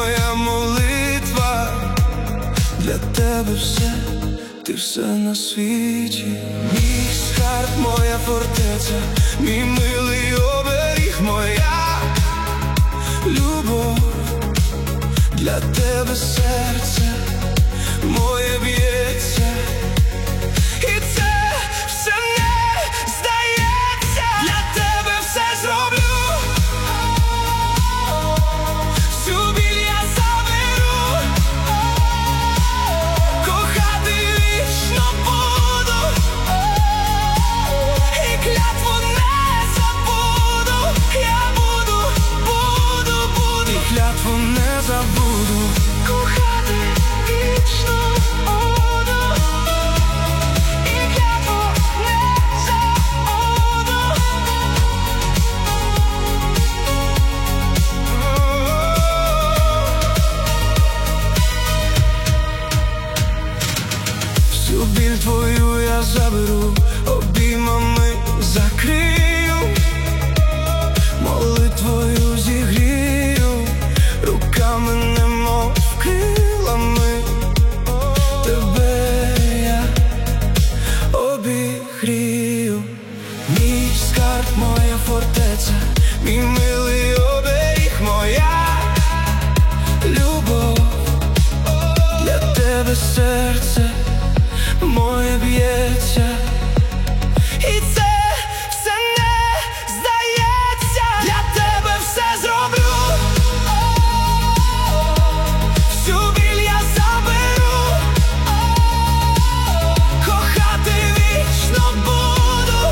моя молитва, для тебе все, ти все на світі. Мій скарб, моя фортеця, мій милий оберіг, моя любов, для тебе серце моє б'ється. І це все не здається, для тебе все зроблю. Всю біль я заберу, кохати вічно буду, і клятву не забуду. Я буду, і клятву не забуду. Кохати вічно буду, і клятву не забуду. Всю біль твою я заберу, обіймами закрию, молитвою зігрію, руками немов крилами, тебе я обігрію. Мій скарб, моя фортеця, мій милий оберіг, моя любов, для тебе серце моє б'ється. І це все не здається, для тебе все зроблю. Всю біль я заберу, кохати вічно буду,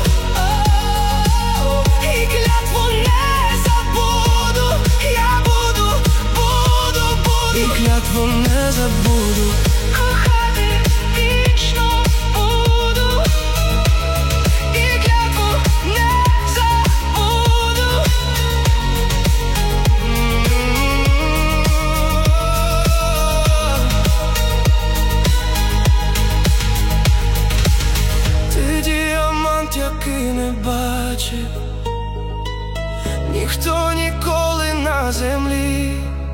і клятву не забуду. Я буду, і клятву не забуду. Кохати вічно буду, і клятву не забуду. Ти діамант, який не бачив ніхто ніколи на землі.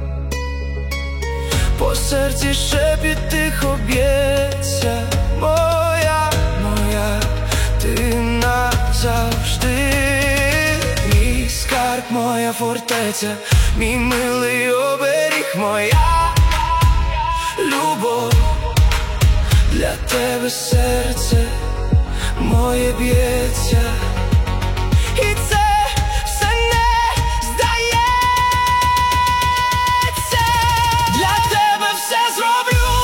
По серці шепіт тихо б'ється, моя, моя, ти назавжди. Мій скарб, моя фортеця, мій милий оберіг, моя любов, для тебе серце моє б'ється. І це все не здається, для тебе все зроблю.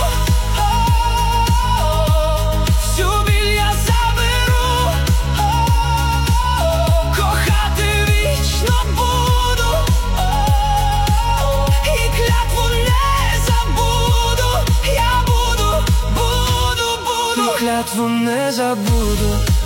Всю біль я заберу, кохати вічно буду, і клятву не забуду. Я буду, і клятву не забуду.